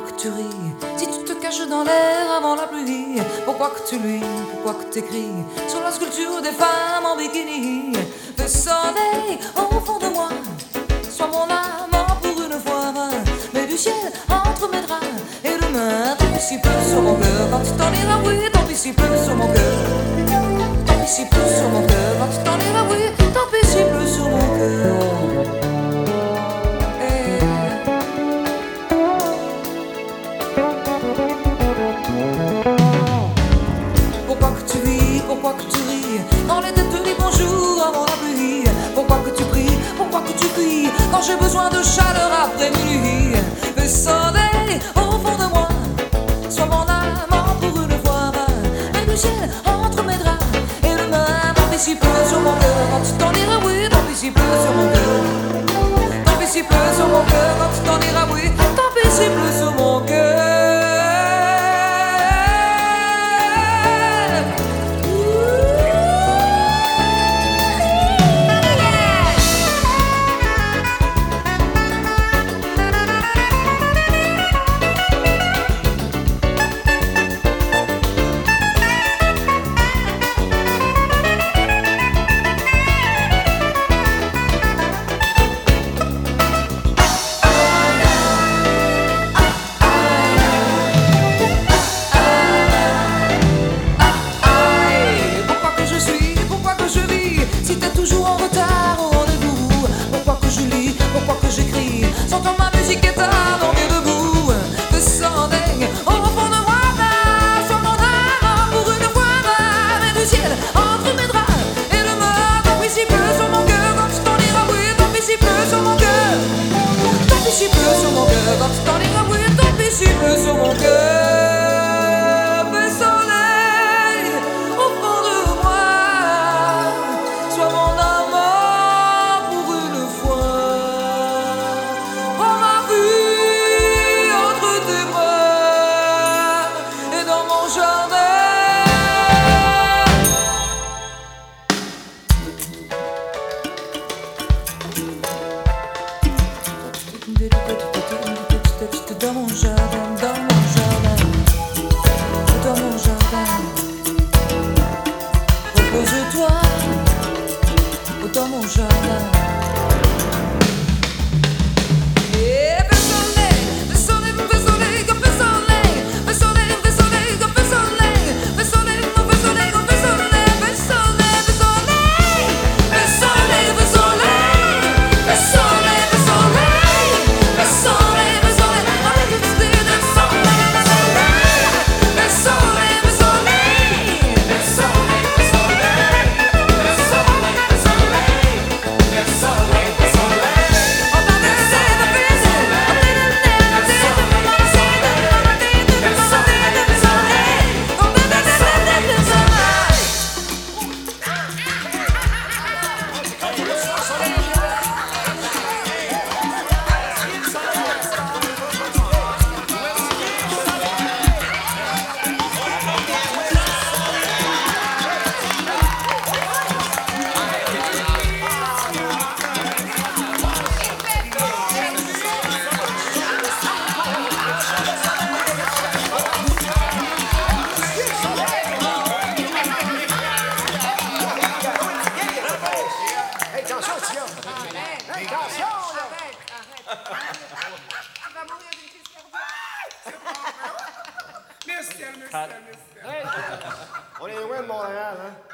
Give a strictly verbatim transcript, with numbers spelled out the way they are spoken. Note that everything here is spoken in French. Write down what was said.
que tu ris? Si tu te caches dans l'air avant la pluie, pourquoi que tu luis? Pourquoi que t'écris sur la sculpture des femmes en bikini? Le soleil au fond de moi, sois mon amant pour une fois. Mais du ciel entre mes draps et demain, tant pis si peu sur mon cœur. Quand tu t'en iras, oui, tant pis si peu sur mon cœur. Tant pis si peu sur mon cœur. Quand tu t'en iras, oui, tant pis si peu sur mon cœur. Pourquoi que tu vis, pourquoi que tu ris quand l'été te dit bonjour avant la pluie? Pourquoi que tu pries, pourquoi que tu cries quand j'ai besoin de chaleur après minuit? Le soleil au fond de moi, sois mon amant pour une fois. Mais du ciel entre mes draps et demain, tant pis si peu sur mon cœur. Quand tu t'en iras, oui, tant pis si peu sur mon cœur. Tant pis si peu sur mon cœur. Quand tu t'en iras, oui, tant pis si peu sur mon cœur. Toujours en retard au rendez-vous. Pourquoi que je lis, pourquoi que j'écris sans quand ma musique est à dormir debout. Le soleil au fond de moi, sur mon âme pour une fois. Mais du ciel entre mes draps et le mort. Tant pis si peu sur mon cœur quand tu t'en iras, oui. Tant pis si peu sur mon cœur. Tant pis si peu sur mon cœur quand tu t'en iras, oui. Tant pis si peu sur mon cœur. Dans mon jardin, dans mon jardin, dans mon jardin, repose-toi dans mon jardin. On est loin de Montréal, hein?